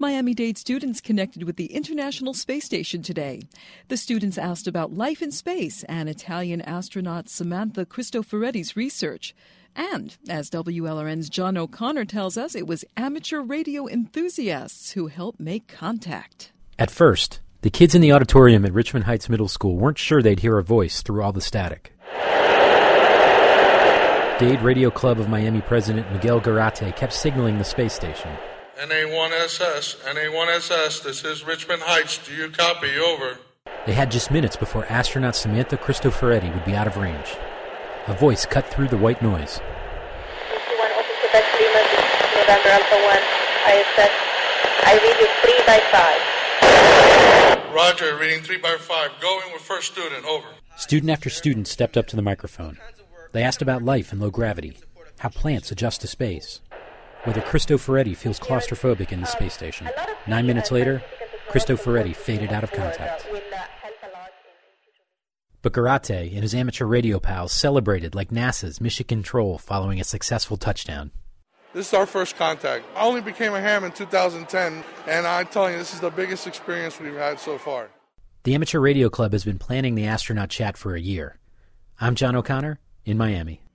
Miami-Dade students connected with the International Space Station today. The students asked about life in space and Italian astronaut Samantha Cristoforetti's research. And, as WLRN's John O'Connor tells us, it was amateur radio enthusiasts who helped make contact. At first, the kids in the auditorium at Richmond Heights Middle School weren't sure they'd hear a voice through all the static. Dade Radio Club of Miami president Miguel Garate kept signaling the space station. NA1SS, NA1SS, this is Richmond Heights. Do you copy? Over. They had just minutes before astronaut Samantha Cristoforetti would be out of range. A voice cut through the white noise. November Alpha 1, ISS. I read you 3 by 5. Roger, reading 3 by 5. Going with first student. Over. Student after student stepped up to the microphone. They asked about life in low gravity, how plants adjust to space, whether Cristoforetti feels claustrophobic in the space station. 9 minutes later, Cristoforetti faded out of contact. But Garate and his amateur radio pals celebrated like NASA's Mission Control following a successful touchdown. This is our first contact. I only became a ham in 2010, and I'm telling you, this is the biggest experience we've had so far. The Amateur Radio Club has been planning the astronaut chat for a year. I'm John O'Connor in Miami.